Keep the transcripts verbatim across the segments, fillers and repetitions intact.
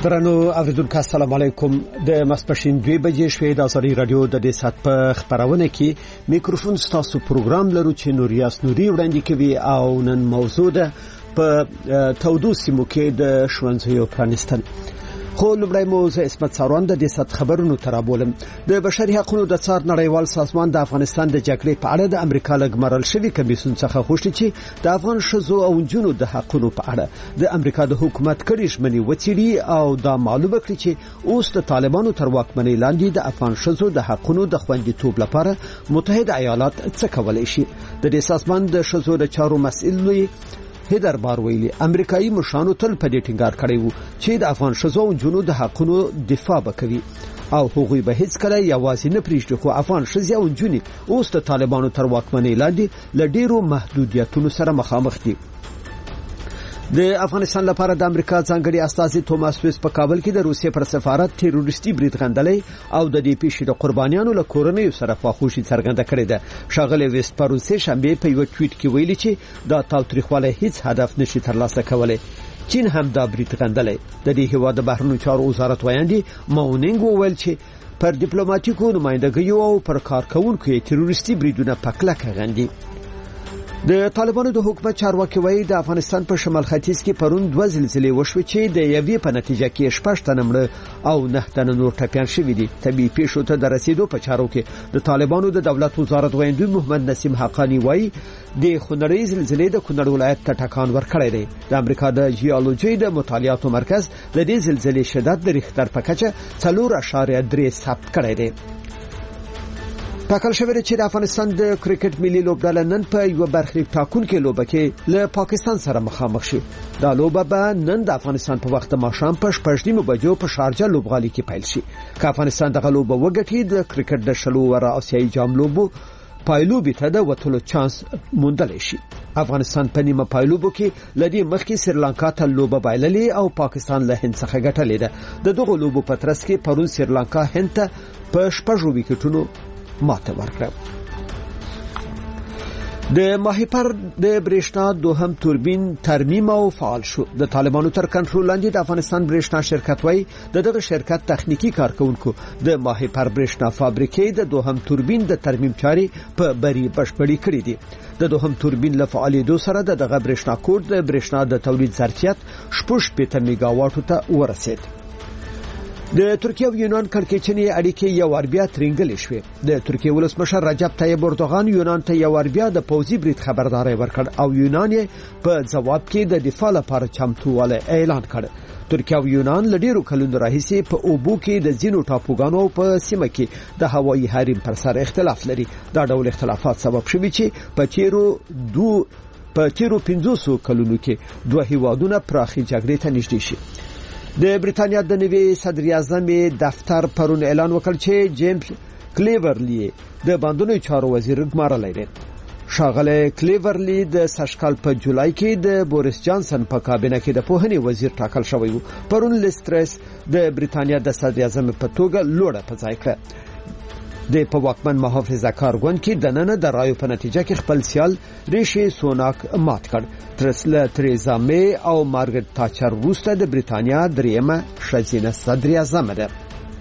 درنو اوریدونکو السلام علیکم د مسپښین دوه بجې شوې د ازادي رادیو د دې سات په خبرونه کې میکروفون ستاسو پروګرام لرو چې نوریاس نوري وړاندې کوي او نن موضوع ده په تودو سیمو کې د شونځیو پرانستل. خو لومړی موضوع اسمت ساروان د دې سات خبرونو ترابولم. د بشري حقوقو د څار نړیوال سازمان د افغانستان د جګړې په اړه د امریکا لګمرل شوی کمیسیون څخه غوښتي چې د افغان شذو او جنونو د حقوقو په اړه د امریکا د حکومت کړي ژمنې وڅېړي او دا معلومه کړي چې اوس د طالبانو تر واکمنۍ لاندې د افغان شذو د حقوقو د خوندیتوب لپاره متحده ایالات څه کولای شي. د دې سازمان د شذو د چارو مسئول هیدر بارویلی امریکایي مشانو تل په دې ټینګار کړی وو چې د افغان شذو او جنونو د حقوقو دفاع وکړي او هغوی به هیڅ کله یوازې نه پریږدي. خو افغان شذو او جنې اوس د طالبانو تر واکمنۍ لاندې ل ډیرو محدودیتونو سره مخامخ دي. د افغانستان لپاره د امریکا ځانګړي استازي توماس ویس په کابل کې د روسیې پر سفارت تروریستي برید غندلې او د دې پیښې د قربانیانو له کورنۍ سره خواخوشي څرګنده کړې ده. شاغله ویس پر روسي شنبه په یو ټویټ کې ویلي چې دا تاوتریخواله هیڅ هدف نشي ترلاسه کولای. چین هم دا برید غندلې. د دې هیواد د بهرنیو چارو وزارت وایي ماونینګ وویل چې پر ډیپلوماټیکو نمائندګیو او پر کارکونکو تروریستي بریدونه پکلک غندي. د طالبانو د حکومت چارواکي وایي د افغانستان په شمال ختیځ کې پرون دوه زلزلې وشوې چې د یوې په نتیجه کې شپږ تنه مړه او نه تنه نور ټپيان شوي دي. طبي پیښو ته د رسیدو په چارو کې د طالبانو د دولت وزارت وایي محمد نسیم حقانی وایي د خونړۍ زلزلې د کونړ ولایت ته ټکان ورکړی دی. د امریکا د جیولوژي د مطالعاتو مرکز د دې زلزلې شدت د ریختر په کچه څلور اعشاریه درې ثبت کړی دی. ټاکل شوی چې د افغانستان د کرکټ ملي لوبډله نن په یو برخلیک ټاکونکو لوبه کې له پاکستان سره مخامخ شي. دا لوبه به نن د افغانستان په وخت ماښام په شپږ نیمو بجو په شارجه لوبغالي کې پیل شي. که افغانستان دغه لوبه وګټي د کرکټ د شلو ور آسیایي جام لوبو پایلوبي ته د وټلو چانس موندل شي. افغانستان په نیمه پایلوبو کې لدی مخکې سریلانکا ته لوبه بایللې او پاکستان له هند څخه ګټلې ده. د دغه لوبو په ترڅ کې پرون سریلانکا هند ته په شپږ وکټونو ماته ورکړه. د ماهیپر د برېښنا دوهم توربین ترمیم او فعال شو. د طالبانو تر کنټرول لاندې د افغانستان برېښنا شرکت وایي د دغه شرکت تخنیکی کارکونکو د ماهیپر برېښنا فابریکې د دوهم توربین د ترمیم چارې په بری بشپړې کړې دي. د دوهم توربین له فعالیدو سره د دغه برېښنا کوډ د برېښنا د تولید ظرفیت شپږ پنځه میگا واټو ته ورسید. د ترکیه او یونان کړکېچنې اړیکې یو اربیا ترنګلې شوې. د ترکیه ولسمشر رجب طیب اردوغان یونان ته یو اربیا د پوځي برید خبرداري ورکړ او یونان په جواب کې د دفاع لپاره چمتووالی اعلان کړ. ترکیه او یونان لډیرو کلونو راهیسې په اوبو کې د ځینو ټاپوګانو په سیمه کې د هوایي حریم پر سر اختلاف لري. دا ډول اختلافات سبب شوي چې په تیرو دو په تیرو پنځوسو کلونو کې دوه هیوادونه پراخي جګړې ته نږدې شي. د بریتانیا د نوي صدر اعظم دفتر پرون اعلان وکړ چې جیمز کلیورلی د باندونو چارو وزیر ګمارلای دی. شاغله کلیورلی د سشکال په جولای کې د بوریس جانسن په کابینه کې د پوهنې وزیر ټاکل شوی و. پرون لیسترس د بریتانیا د صدر اعظم په توګه لوړه په ځای کړه. د په واکمن محافظه کار ګوند کې د نن د رایو په نتیجه کې خپل سیال ریشي سوناک مات کړ. ترسله تریزا می او مارګریټ تاچر وروسته د بریتانیا دریمه ښځینه صدر اعظم ده.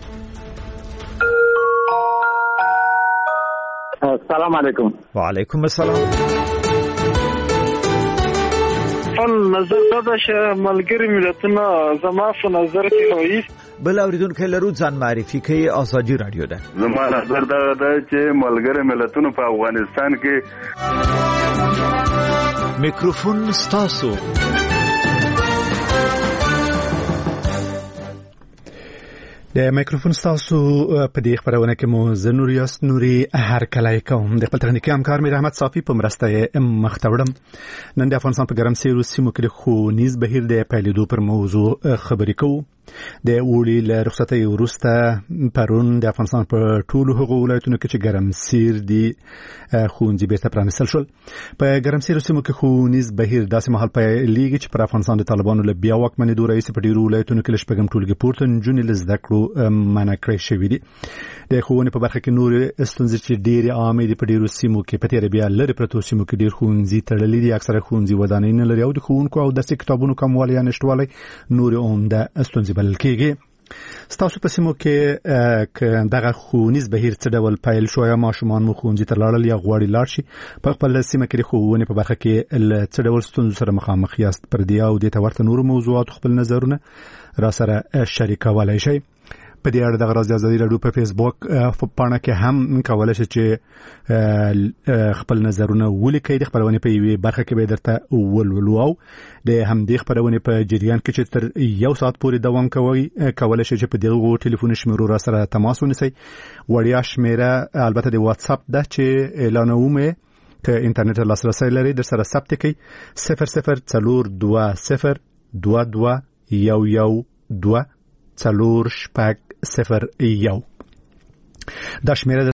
السلام علیکم. وعلیکم السلام. خپل نظر دا چې ملګری ملتونه زما په نظر کې وایي بل اوریدونکو لرو ځان معرفي کوي. ازادي رادیو ده. زما نظر دا ده چې ملګری ملتونه په افغانستان کې میکروفون ستاسو. د میکروفون ستاسو په دې خبرونه کې مو زنوریاس نوري هر کله کوم د خپل تخنیکی همکار مې رحمت صافي په مرسته مختوړم. نن د افغانستان په ګرم سیرو سیمو کې خو نیز بهیر د پیلېدو پر موضوع خبرې کوو. د اوړي له رخصتۍ وروسته پرون د افغانستان په ټولو هغو ولایتونو کې چې ګرم سیر دي ښوونځي بیرته پرانیستل شول. په ګرم سیرو سیمو کې ښوونیز بهیر داسې مهال پیلېږي چې پر افغانستان د طالبانو له بیا واکمنېدو راهیسې په ډېرو ولایتونو کې له شپږم ټولګي پورته نجونې له زده کړو منع کړې شوي دي. د ښوونې په برخه کې نورې ستونزې چې ډېرې عامې دي په ډېرو سیمو کې، په تېره بیا لرې پرتو سیمو کې ډېر ښوونځي تړلي دي، اکثره ښوونځي ودانۍ نه لري او د ښوونکو او درسي کتابونو کموالی یا نشتوالی نورې عمده ستونزې ښوونځي بلل کېږي. ستاسو په سیمو کې ک دغه ښوونیز بهیر څه ډول پیل شو یا ماشومان مو ښوونځي ته لاړل یا غواړي لاړ شي؟ په خپل سیمه کې ښوونې په برخه کې ل څه ډول ستونزو سره مخامخ یاست؟ پر دې او د تورته نور موضوعات خپل نظرونه را سره شریکولای شئ. په دې اړه د غراض ازادي راډیو په فیسبوک پاڼه کې هم کولای شئ چې خپل نظرونه ولیکئ. د خبرونه په یوه برخه کې به درته ولولو او د همدې خبرونه په جریان کې چې تر یو ساعت پورې دوام کوي کولای شئ چې په دغه ټلیفون شمیرو را سره تماس ونیسئ. وړیا شمیره البته د واتس اپ ده چې اعلانومه که انټرنیټ لاسرسي لري در سره ثبت کړئ صفر صفر څلور دوه صفر دوه دوه یو یو دوه څلور شپږ صفر یو. دا شمیره